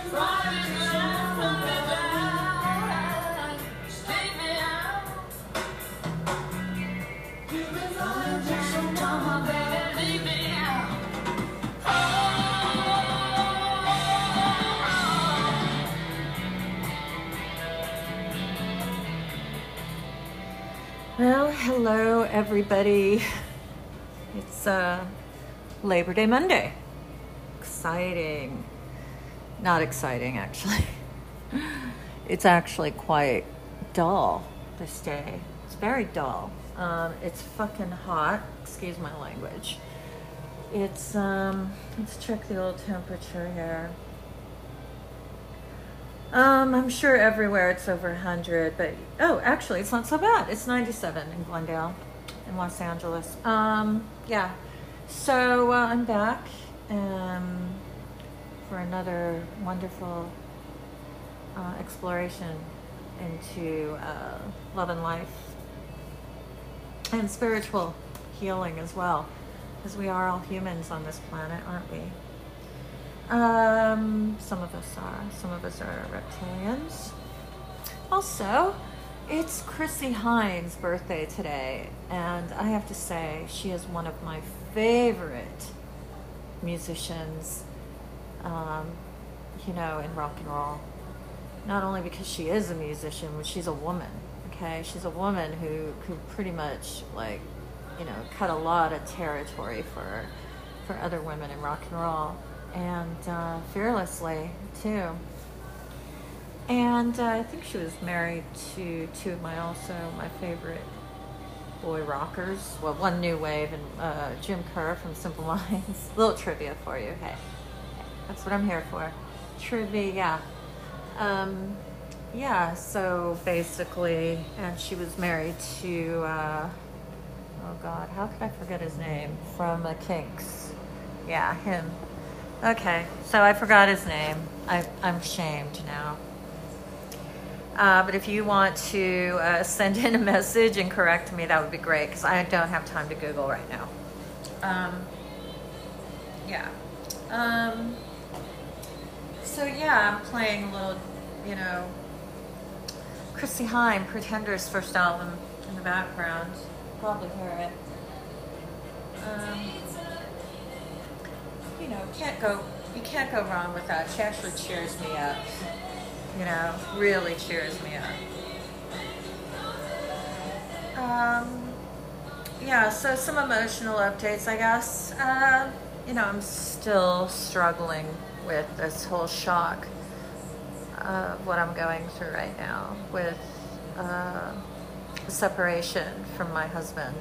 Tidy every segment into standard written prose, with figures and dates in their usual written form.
Well, hello everybody. It's Labor Day Monday. Exciting. Not exciting, actually. It's actually quite dull this day. It's very dull. It's fucking hot. Excuse my language. It's let's check the old temperature here. I'm sure everywhere it's over 100, but actually it's not so bad. It's 97 in Glendale, in Los Angeles. Yeah. So I'm back for another wonderful exploration into love and life and spiritual healing as well, because we are all humans on this planet, aren't we? Some of us are reptilians. Also, it's Chrissie Hynde's birthday today, and I have to say she is one of my favorite musicians, in rock and roll. Not only because she is a musician, but she's a woman, okay? She's a woman who pretty much, cut a lot of territory for other women in rock and roll. And fearlessly too. And I think she was married to two of my favorite boy rockers. Well, one new wave and Jim Kerr from Simple Minds. A little trivia for you. Hey, that's what I'm here for. Trivia. So basically, and she was married to oh God, how could I forget his name? From the Kinks. Yeah, him. Okay, so I forgot his name. I'm ashamed now. But if you want to send in a message and correct me, that would be great, because I don't have time to Google right now. I'm playing a little, Chrissie Hynde, Pretender's first album in the background. Probably hear it. You can't go wrong with that. She actually cheers me up. Really cheers me up. So some emotional updates, I guess. I'm still struggling with this whole shock of what I'm going through right now with separation from my husband.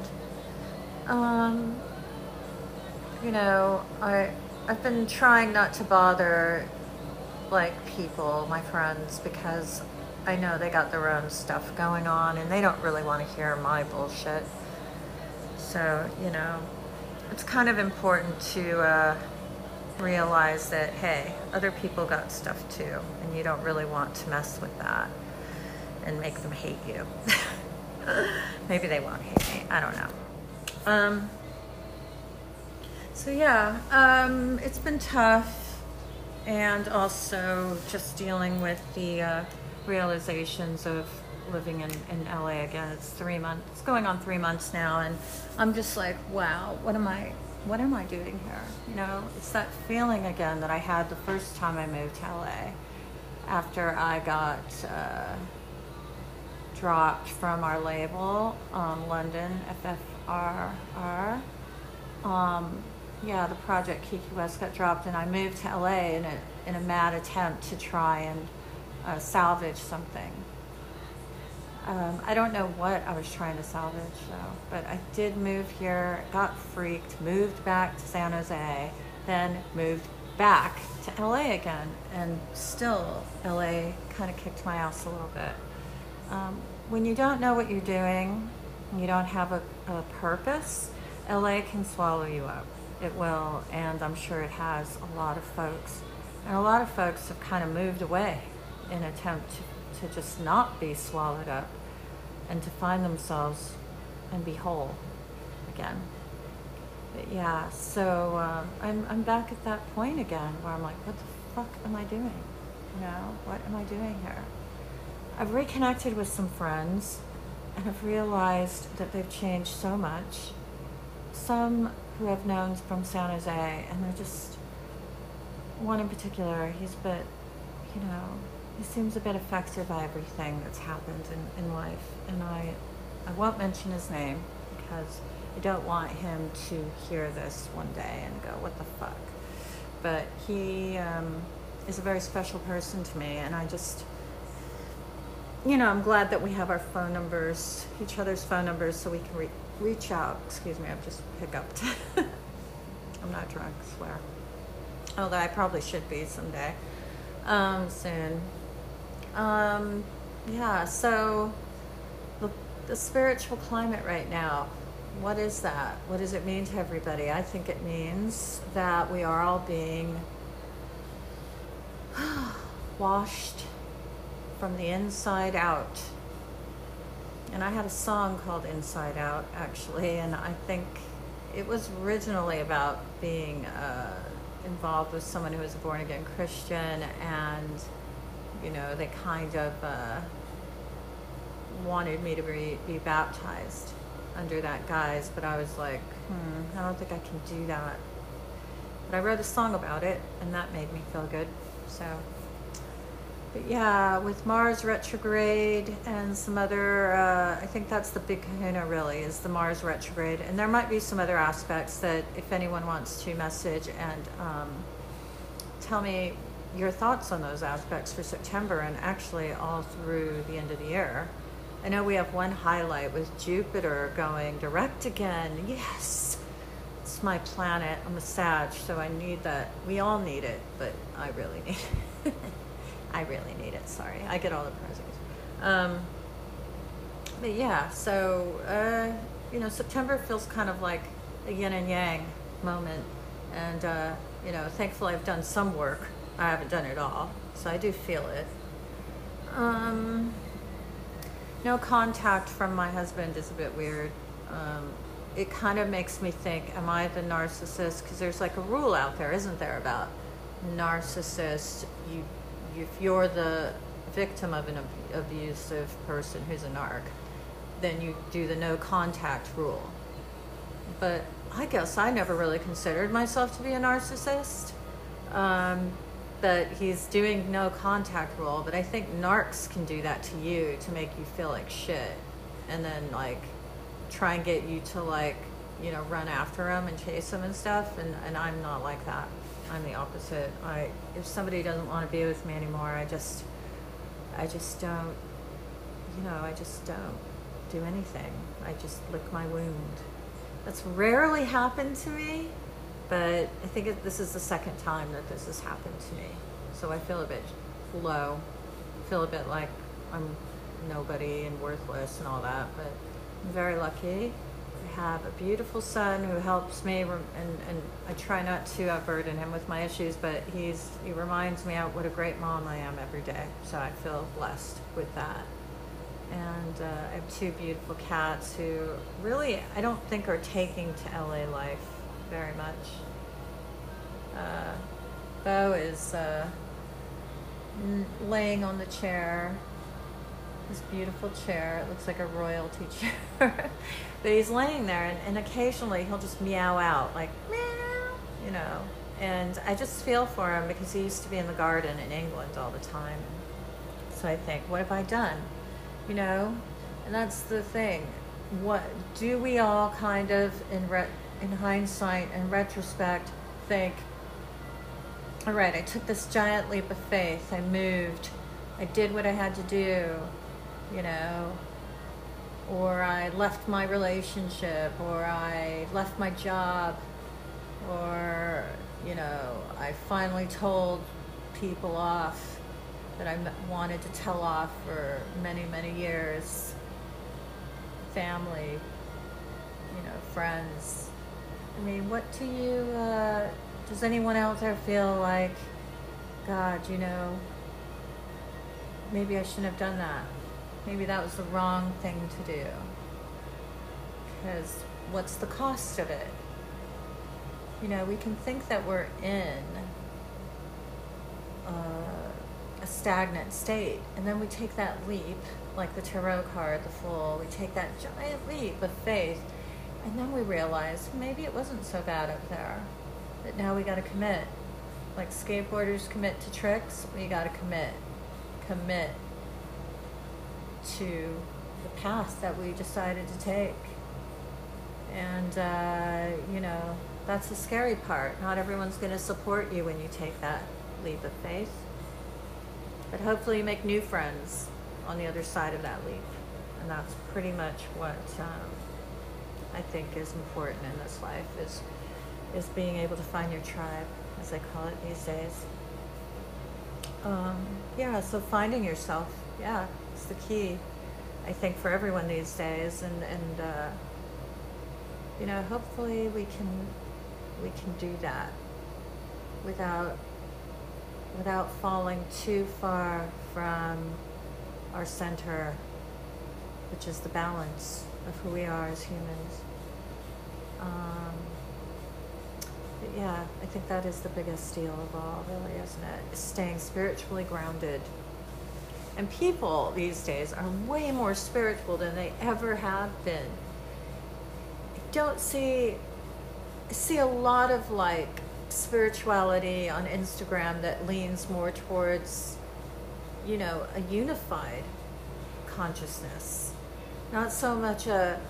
I've been trying not to bother people, my friends, because I know they got their own stuff going on and they don't really want to hear my bullshit. So, it's kind of important to realize that, hey, other people got stuff too, and you don't really want to mess with that and make them hate you. Maybe they won't hate me. I don't know. It's been tough, and also just dealing with the realizations of living in LA again. It's going on 3 months now, and I'm just like, wow, what am I doing here? It's that feeling again that I had the first time I moved to LA after I got dropped from our label, London, FFRR. The project Kiki West got dropped, and I moved to LA in a mad attempt to try and salvage something. I don't know what I was trying to salvage, though, but I did move here, got freaked, moved back to San Jose, then moved back to LA again, and still LA kind of kicked my ass a little bit. When you don't know what you're doing, and you don't have a purpose, LA can swallow you up. It will, and I'm sure it has a lot of folks. And a lot of folks have kind of moved away in an attempt to just not be swallowed up and to find themselves and be whole again. But I'm back at that point again where I'm like, what the fuck am I doing? You know, what am I doing here? I've reconnected with some friends and have realized that they've changed so much. Some who I've known from San Jose, and they're just, one in particular, he's a bit, you know, he seems a bit affected by everything that's happened in life. And I won't mention his name because I don't want him to hear this one day and go, what the fuck? But he is a very special person to me, and I just, you know, I'm glad that we have our phone numbers, each other's phone numbers, so we can reach out. Excuse me, I've just hiccuped. I'm not drunk, I swear. Although I probably should be someday, soon. Yeah, so the spiritual climate right now, what is that? What does it mean to everybody? I think it means that we are all being washed from the inside out. And I had a song called Inside Out, actually, and I think it was originally about being involved with someone who was a born-again Christian, and, you know, they kind of wanted me to be baptized under that guise, but I was like, I don't think I can do that. But I wrote a song about it, and that made me feel good, so... But yeah, with Mars retrograde and some other, I think that's the big kahuna really, is the Mars retrograde. And there might be some other aspects that if anyone wants to message and tell me your thoughts on those aspects for September and actually all through the end of the year. I know we have one highlight with Jupiter going direct again. Yes! It's my planet. I'm a Sag, so I need that. We all need it, but I really need it. I really need it, sorry. I get all the presents. But yeah, so, you know, September feels kind of like a yin and yang moment. And, you know, thankfully I've done some work. I haven't done it all, so I do feel it. No contact from my husband is a bit weird. It kind of makes me think, am I the narcissist? Because there's like a rule out there, isn't there, about narcissist, if you're the victim of an abusive person who's a narc, then you do the no contact rule. But I guess I never really considered myself to be a narcissist. But he's doing no contact rule, but I think narcs can do that to you to make you feel like shit, and then like try and get you to like, you know, run after him and chase him and stuff, and I'm not like that. I'm the opposite. If somebody doesn't want to be with me anymore, I just don't, you know, I just don't do anything. I just lick my wound. That's rarely happened to me, but I think this is the second time that this has happened to me. So I feel a bit low. I feel a bit like I'm nobody and worthless and all that, but I'm very lucky. I have a beautiful son who helps me, and I try not to burden him with my issues, but he reminds me of what a great mom I am every day. So I feel blessed with that. And I have two beautiful cats who really, I don't think are taking to LA life very much. Bo is laying on the chair, this beautiful chair. It looks like a royalty chair. But he's laying there, and occasionally he'll just meow out, like, meow, you know. And I just feel for him because he used to be in the garden in England all the time. So I think, what have I done? You know? And that's the thing. What do we all kind of, in hindsight and retrospect, think, all right, I took this giant leap of faith. I moved. I did what I had to do, you know. Or I left my relationship, or I left my job, or, you know, I finally told people off that I wanted to tell off for many, many years. Family, you know, friends. I mean, what do you, does anyone out there feel like, God, you know, maybe I shouldn't have done that. Maybe that was the wrong thing to do. Because what's the cost of it? You know, we can think that we're in a stagnant state. And then we take that leap, like the tarot card, the Fool, we take that giant leap of faith, and then we realize maybe it wasn't so bad up there. But now we got to commit. Like skateboarders commit to tricks, we got to commit to the path that we decided to take. And, that's the scary part. Not everyone's going to support you when you take that leap of faith. But hopefully you make new friends on the other side of that leap. And that's pretty much what I think is important in this life, is being able to find your tribe, as they call it these days. So finding yourself, it's the key, I think, for everyone these days. And hopefully we can do that without falling too far from our center, which is the balance of who we are as humans. I think that is the biggest deal of all, really, isn't it? Is staying spiritually grounded. And people these days are way more spiritual than they ever have been. I see a lot of spirituality on Instagram that leans more towards, a unified consciousness. Not so much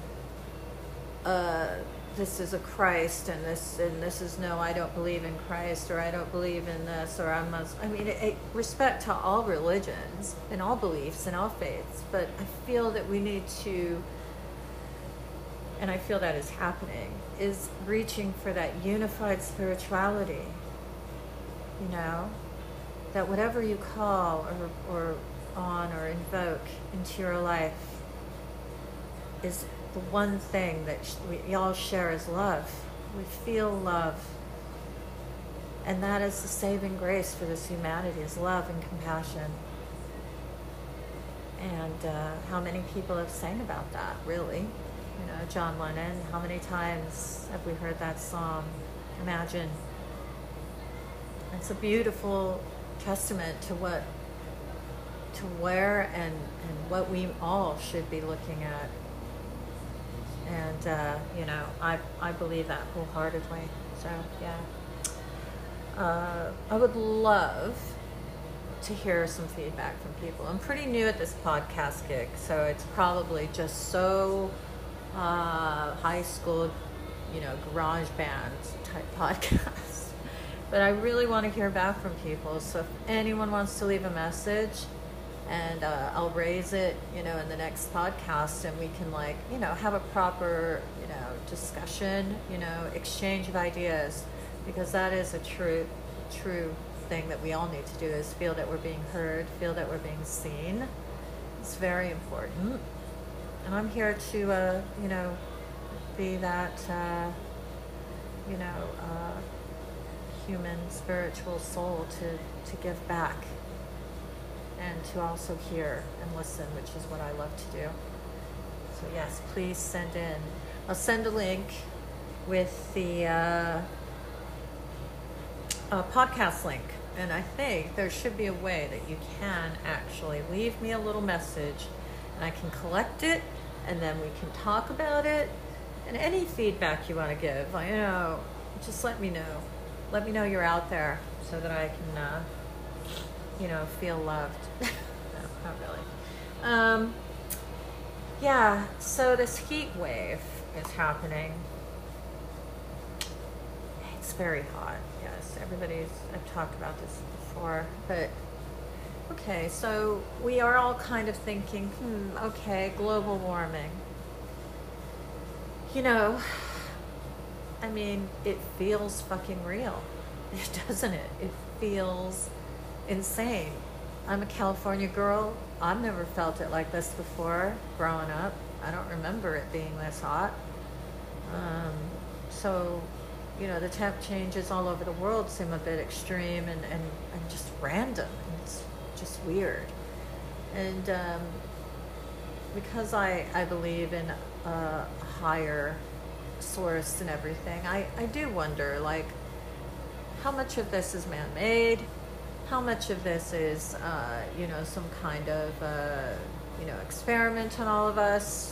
this is a Christ and this is no, I don't believe in Christ, or I don't believe in this, or I'm Muslim. I mean, respect to all religions and all beliefs and all faiths, but I feel that we need to, and I feel that is happening, is reaching for that unified spirituality. That whatever you call or on or invoke into your life is the one thing that we all share is love. We feel love. And that is the saving grace for this humanity, is love and compassion. And how many people have sang about that, really? John Lennon, how many times have we heard that song, Imagine? It's a beautiful testament to where and what we all should be looking at. And, I believe that wholeheartedly. So, I would love to hear some feedback from people. I'm pretty new at this podcast gig, so it's probably just so high school, garage band type podcast. But I really want to hear back from people. So if anyone wants to leave a message, and I'll raise it, in the next podcast, and we can have a proper, discussion, exchange of ideas, because that is a true thing that we all need to do, is feel that we're being heard, feel that we're being seen. It's very important. And I'm here to, be that, human spiritual soul to give back. And to also hear and listen, which is what I love to do. So yes, please send in. I'll send a link with the podcast link. And I think there should be a way that you can actually leave me a little message, and I can collect it, and then we can talk about it. And any feedback you want to give, just let me know. Let me know you're out there, so that I can feel loved. No, not really. So this heat wave is happening. It's very hot. Yes, I've talked about this before, but okay, so we are all kind of thinking, okay, global warming. It feels fucking real. Doesn't it? It feels insane. I'm a California girl. I've never felt it like this before growing up. I don't remember it being this hot. The temp changes all over the world seem a bit extreme and just random. It's just weird. And because I believe in a higher source and everything, I do wonder, how much of this is man-made? how much of this is, some kind of, experiment on all of us.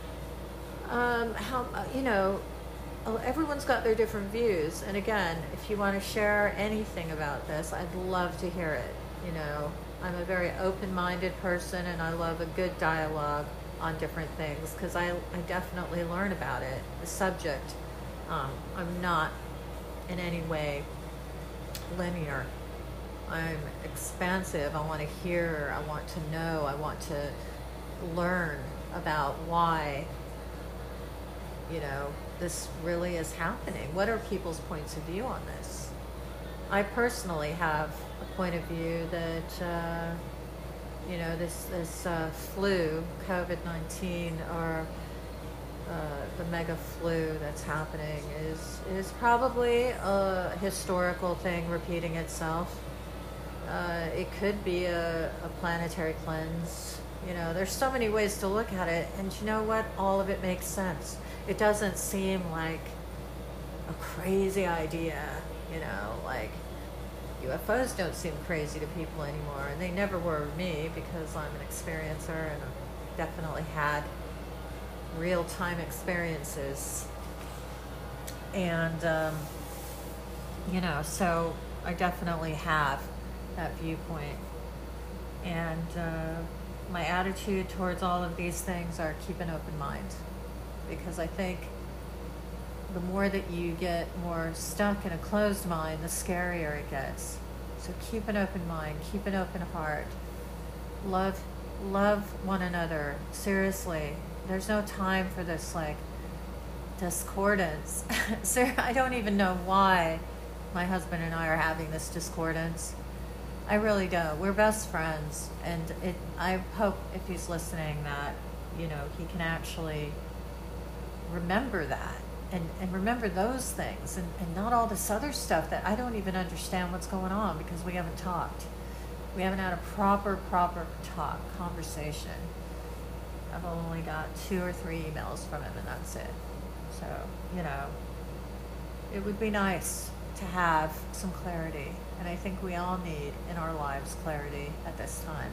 Everyone's got their different views. And again, if you want to share anything about this, I'd love to hear it. I'm a very open-minded person, and I love a good dialogue on different things because I definitely learn about it. The subject, I'm not in any way linear. I'm expansive. I want to hear, I want to know, I want to learn about why, this really is happening. What are people's points of view on this? I personally have a point of view that, this flu, COVID-19, or the mega flu that's happening is probably a historical thing repeating itself. It could be a planetary cleanse. There's so many ways to look at it, and you know what? All of it makes sense. It doesn't seem like a crazy idea, like UFOs don't seem crazy to people anymore, and they never were me because I'm an experiencer and I've definitely had real-time experiences. And, so I definitely have that viewpoint. And my attitude towards all of these things are keep an open mind. Because I think the more that you get more stuck in a closed mind, the scarier it gets. So keep an open mind, keep an open heart. Love one another. Seriously, there's no time for this discordance. I don't even know why my husband and I are having this discordance. I really don't. We're best friends, and I hope if he's listening that he can actually remember that and remember those things and not all this other stuff that I don't even understand what's going on because we haven't talked. We haven't had a proper conversation. I've only got 2 or 3 emails from him, and that's it. So, it would be nice to have some clarity, and I think we all need in our lives clarity at this time.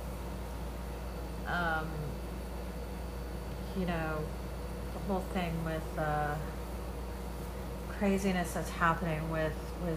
The whole thing with craziness that's happening with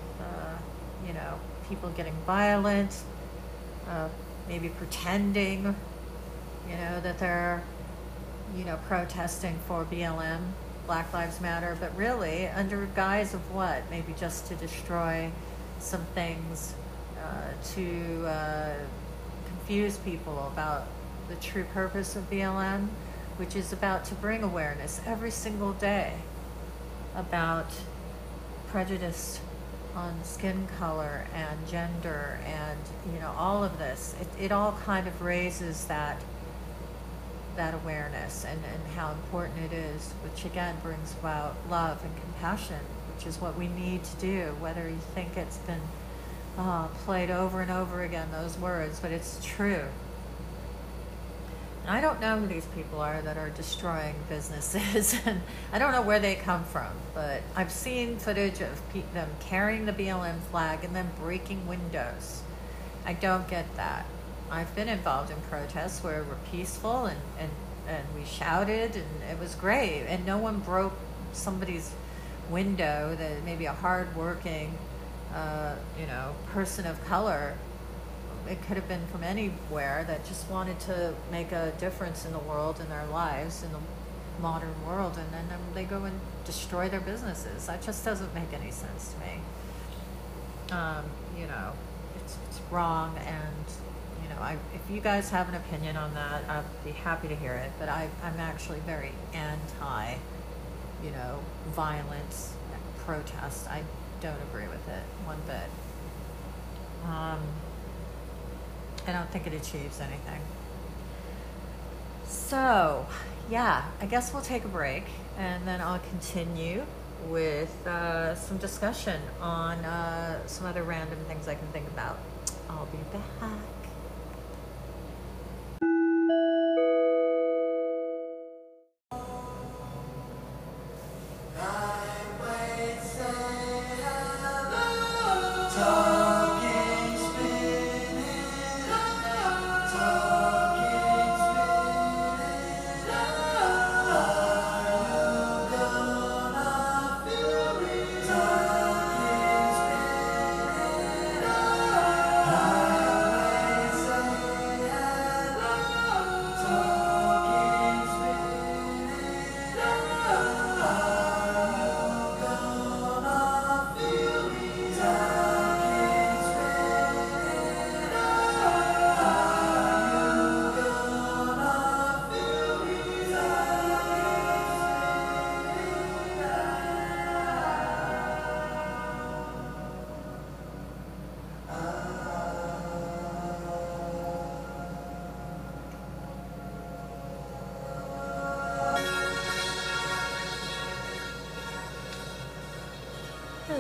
people getting violent, maybe pretending, that they're, protesting for BLM, Black Lives Matter, but really under guise of what? Maybe just to destroy some things, to confuse people about the true purpose of BLM, which is about to bring awareness every single day about prejudice on skin color and gender and, all of this. It all kind of raises that awareness and how important it is, which again brings about love and compassion, which is what we need to do, whether you think it's been played over and over again, those words, but it's true. And I don't know who these people are that are destroying businesses, and I don't know where they come from, but I've seen footage of them carrying the BLM flag and then breaking windows. I don't get that. I've been involved in protests where we were peaceful and we shouted, and it was great, and no one broke somebody's window, that maybe a hard-working, person of color. It could have been from anywhere that just wanted to make a difference in the world, in their lives, in the modern world, and then they go and destroy their businesses. That just doesn't make any sense to me. It's wrong, and if you guys have an opinion on that, I'd be happy to hear it. But I'm actually very anti, violence and protest. I don't agree with it one bit. I don't think it achieves anything. So, yeah, I guess we'll take a break, and then I'll continue with some discussion on some other random things I can think about. I'll be back. Talking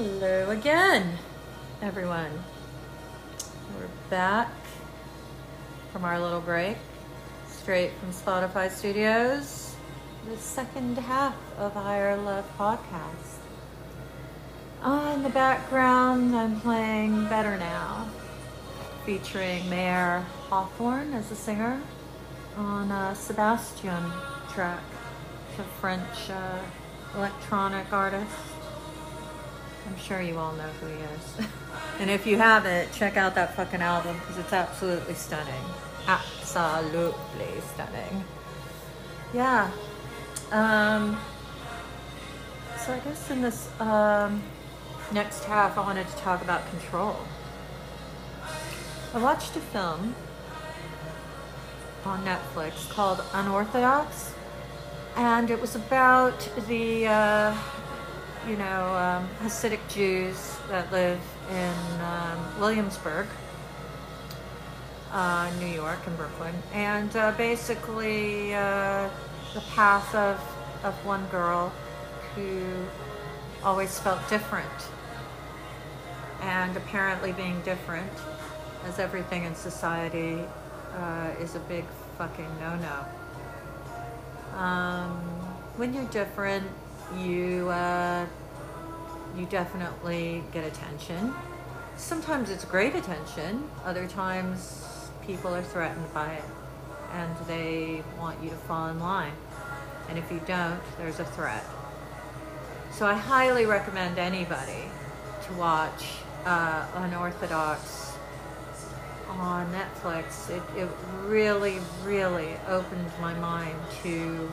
Hello again, everyone. We're back from our little break, straight from Spotify Studios, the second half of Higher Love podcast. In the background, I'm playing Better Now, featuring Mayer Hawthorne as a singer on a Sebastian track, a French electronic artist. I'm sure you all know who he is. And if you haven't, check out that fucking album because it's absolutely stunning. Absolutely stunning. Yeah. So I guess in this next half, I wanted to talk about control. I watched a film on Netflix called Unorthodox, and it was about the Hasidic Jews that live in Williamsburg, New York and Brooklyn, and basically the path of one girl who always felt different, and apparently being different, as everything in society, is a big fucking no-no. When you're different, you definitely get attention. Sometimes it's great attention. Other times people are threatened by it and they want you to fall in line. And if you don't, there's a threat. So I highly recommend anybody to watch Unorthodox on Netflix. It really, really opened my mind to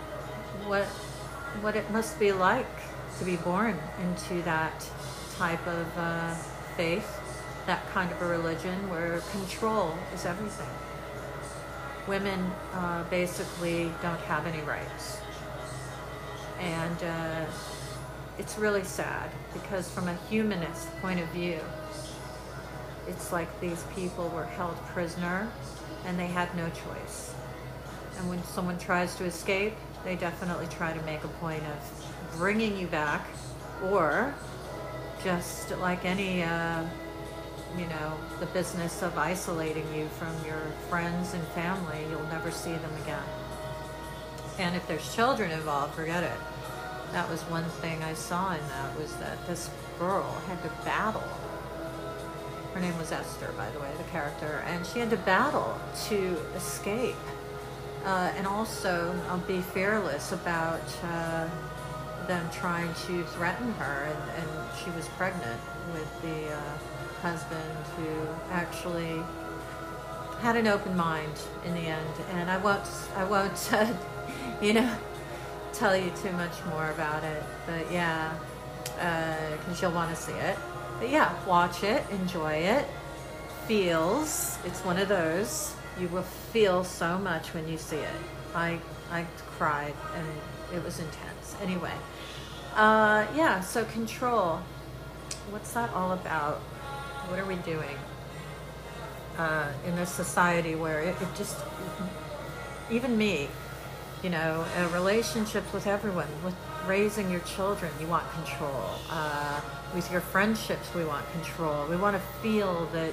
what it must be like to be born into that type of faith, that kind of a religion where control is everything. Women basically don't have any rights. And it's really sad because from a humanist point of view, it's like these people were held prisoner and they had no choice. And when someone tries to escape, they definitely try to make a point of bringing you back, or just like any, the business of isolating you from your friends and family. You'll never see them again. And if there's children involved, forget it. That was one thing I saw in that, was that this girl had to battle. Her name was Esther, by the way, the character, and she had to battle to escape. And also be fearless about them trying to threaten her, and she was pregnant with the husband, who actually had an open mind in the end. And I won't tell you too much more about it, but yeah, because you'll want to see it. But yeah, watch it, enjoy it. It's one of those. You will feel so much when you see it. I cried and it was intense. Anyway, so control. What's that all about? What are we doing in this society where it just, even me, relationships with everyone, with raising your children, you want control. With your friendships, we want control. We want to feel that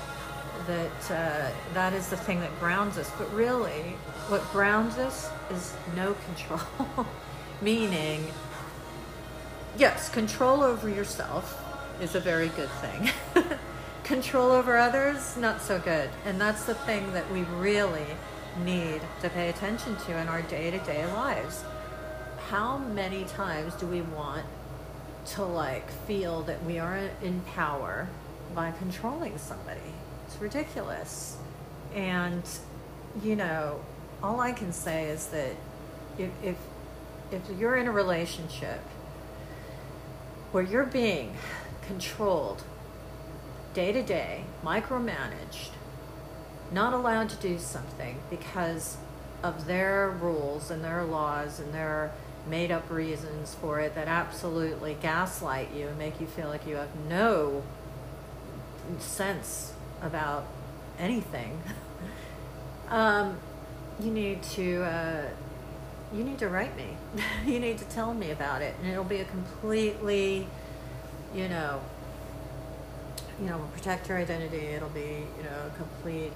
is the thing that grounds us. But really, what grounds us is no control. Meaning, yes, control over yourself is a very good thing. Control over others, not so good. And that's the thing that we really need to pay attention to in our day-to-day lives. How many times do we want to feel that we are in power by controlling somebody? It's ridiculous. And all I can say is that if you're in a relationship where you're being controlled day to day, micromanaged, not allowed to do something because of their rules and their laws and their made up reasons for it that absolutely gaslight you and make you feel like you have no sense about anything, you need to write me. You need to tell me about it, and it'll be a completely you know, will protect your identity. It'll be, complete,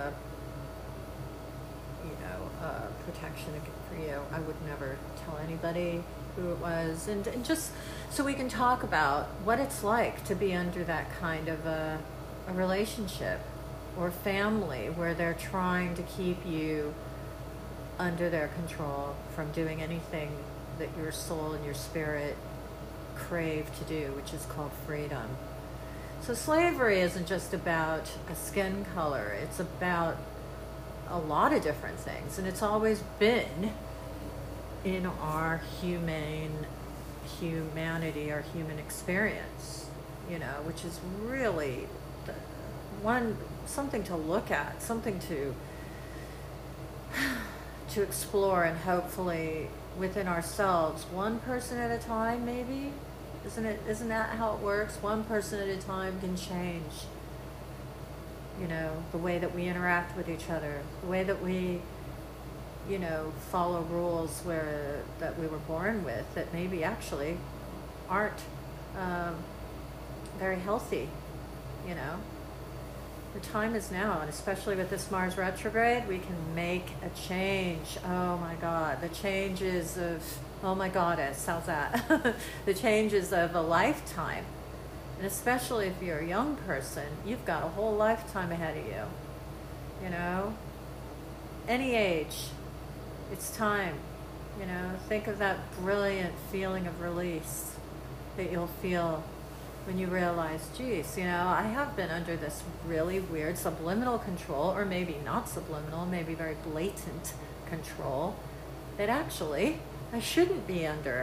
protection for you. I would never tell anybody who it was, and just so we can talk about what it's like to be under that kind of a relationship or family where they're trying to keep you under their control from doing anything that your soul and your spirit crave to do, which is called freedom. So slavery isn't just about a skin color. It's about a lot of different things, and it's always been in our humanity, our human experience, which is really something to look at, something to explore, and hopefully within ourselves, one person at a time, maybe. Isn't that how it works? One person at a time can change, the way that we interact with each other, the way that we, follow rules that we were born with that maybe actually aren't very healthy, The time is now, and especially with this Mars retrograde, we can make a change. Oh my God, the changes of, oh my goddess, how's that? The changes of a lifetime. And especially if you're a young person, you've got a whole lifetime ahead of you. Any age, it's time. Think of that brilliant feeling of release that you'll feel when you realize, geez, I have been under this really weird subliminal control, or maybe not subliminal, maybe very blatant control, that actually I shouldn't be under.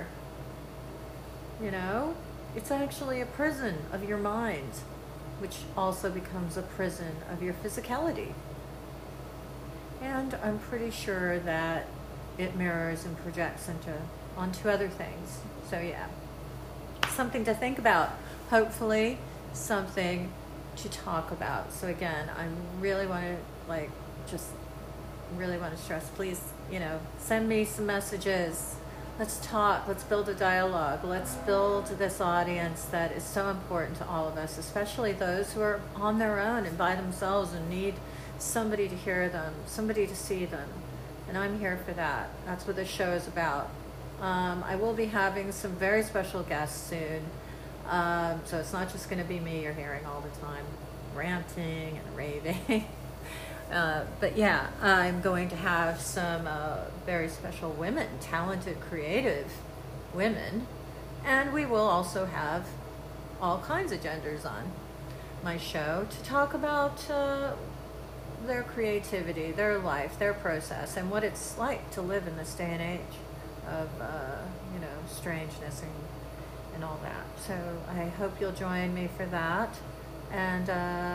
It's actually a prison of your mind, which also becomes a prison of your physicality. And I'm pretty sure that it mirrors and projects onto other things. So yeah, something to think about. Hopefully something to talk about. So again, I really want to stress, please, send me some messages. Let's talk. Let's build a dialogue. Let's build this audience that is so important to all of us, especially those who are on their own and by themselves and need somebody to hear them, somebody to see them. And I'm here for that. That's what this show is about. I will be having some very special guests soon. So it's not just going to be me you're hearing all the time ranting and raving. But yeah, I'm going to have some very special women, talented, creative women. And we will also have all kinds of genders on my show to talk about their creativity, their life, their process, and what it's like to live in this day and age of, strangeness and all that. So I hope you'll join me for that. And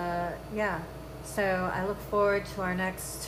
so I look forward to our next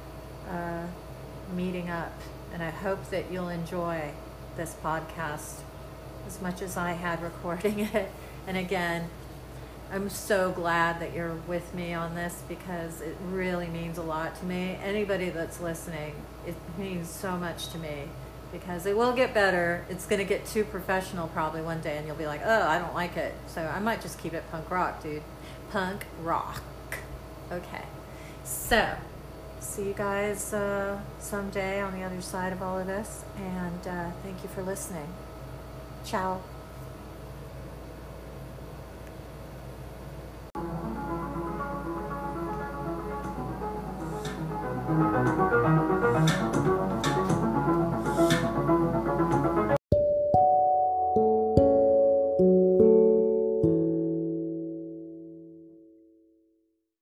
meeting up, and I hope that you'll enjoy this podcast as much as I had recording it. And again, I'm so glad that you're with me on this, because it really means a lot to me. Anybody that's listening, it means so much to me, because it will get better. It's going to get too professional probably one day, and you'll be like, oh, I don't like it. So I might just keep it punk rock, dude. Punk rock. Okay. So, see you guys someday on the other side of all of this. And thank you for listening. Ciao.